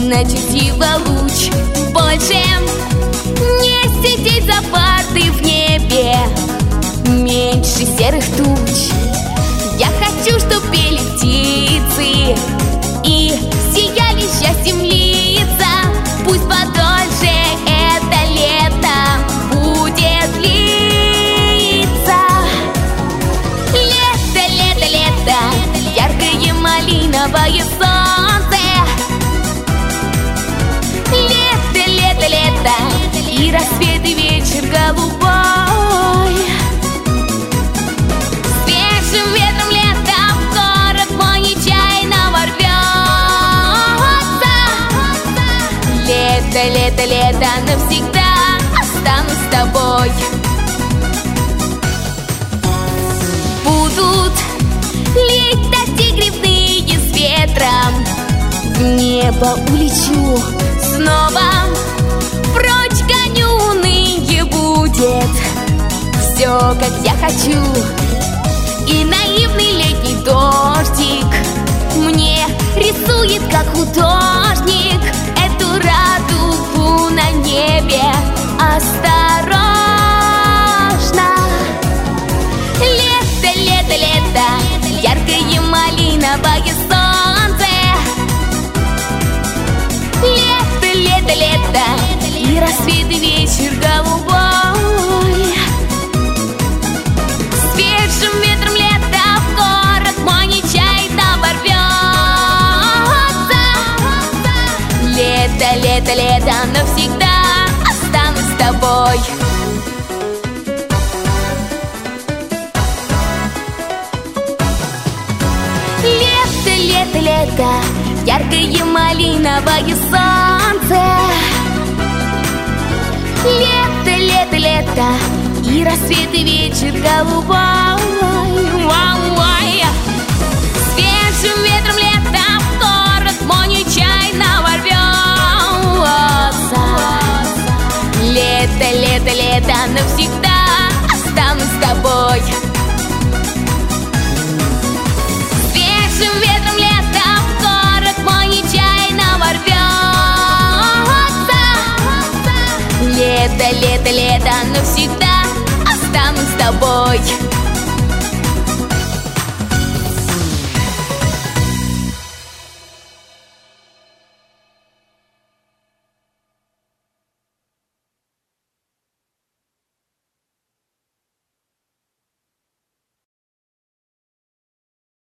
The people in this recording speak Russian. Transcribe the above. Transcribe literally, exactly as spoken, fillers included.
значит его луч. Больше не сидеть за партой в небе, меньше серых туч. Я хочу, чтоб пели птицы и сияли счастьем лица. Пусть подольше это лето будет длиться. Лето, лето, лето, яркое малиновое солнце. Лето, лето, лето, и рассвет, и вечер голубой. Свежим ветром лето в город мой нечаянно ворвется. Лето, лето, лето, навсегда останусь с тобой. Будут лить дожди грибные с ветром, в небо улечу снова. Прочь гоню, уныние будет все, как я хочу. И наивный летний дождик мне рисует, как художник, эту радугу на небе. Осторожно. Лето, лето, лето, яркое малиновое солнце. Лето, лето, лето, и рассвет, и вечер голубой. Свежим ветром лето в город мой нечаянно ворвется. Лето, лето, лето, навсегда останусь с тобой. Лето, лето, лето, яркое малиновое солнце. Лето, лето, лето, и рассвет, и вечер голубой. Ой-ой. Свежим ветром лето в город мой нечаянно ворвется. Лето, лето, лето, навсегда останусь с тобой. Свежим ветром лето в город мой нечаянно ворвется. Лето, лето, лето, навсегда останусь с тобой.